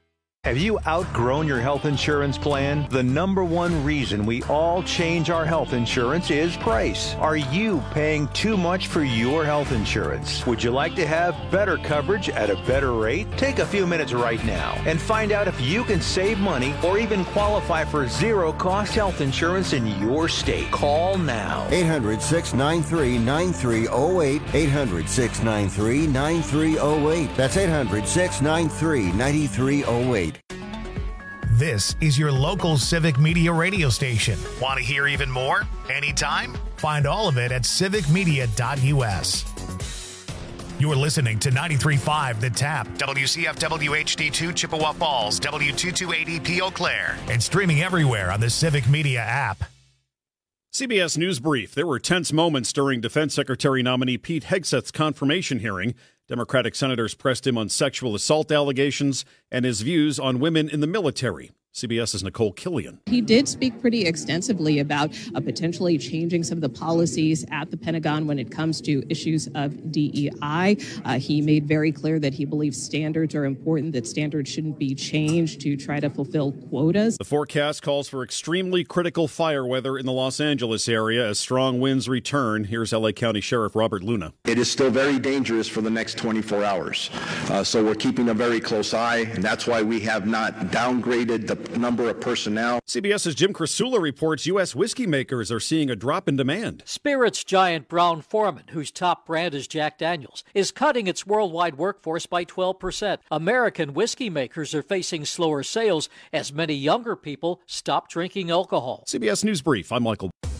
Have you outgrown your health insurance plan? The number one reason we all change our health insurance is price. Are you paying too much for your health insurance? Would you like to have better coverage at a better rate? Take a few minutes right now and find out if you can save money or even qualify for zero-cost health insurance in your state. Call now. eight hundred, six nine three, nine three zero eight. eight hundred, six nine three, nine three zero eight. That's eight hundred, six nine three, nine three zero eight. This is your local Civic Media radio station. Want to hear even more? Anytime? Find all of it at civic media dot u s. You're listening to ninety-three point five The Tap, W C F W H D two Chippewa Falls, W two two eight E P Eau Claire, and streaming everywhere on the Civic Media app. C B S News Brief. There were tense moments during Defense Secretary nominee Pete Hegseth's confirmation hearing. Democratic senators pressed him on sexual assault allegations and his views on women in the military. CBS's Nicole Killian. He did speak pretty extensively about uh, potentially changing some of the policies at the Pentagon when it comes to issues of D E I. Uh, he made very clear that he believes standards are important, that standards shouldn't be changed to try to fulfill quotas. The forecast calls for extremely critical fire weather in the Los Angeles area as strong winds return. Here's L A County Sheriff Robert Luna. It is still very dangerous for the next twenty-four hours. Uh, so we're keeping a very close eye, and that's why we have not downgraded the number of personnel. CBS's Jim Krasula reports U S whiskey makers are seeing a drop in demand. Spirits giant Brown-Forman, whose top brand is Jack Daniels, is cutting its worldwide workforce by twelve percent. American whiskey makers are facing slower sales as many younger people stop drinking alcohol. C B S News Brief, I'm Michael.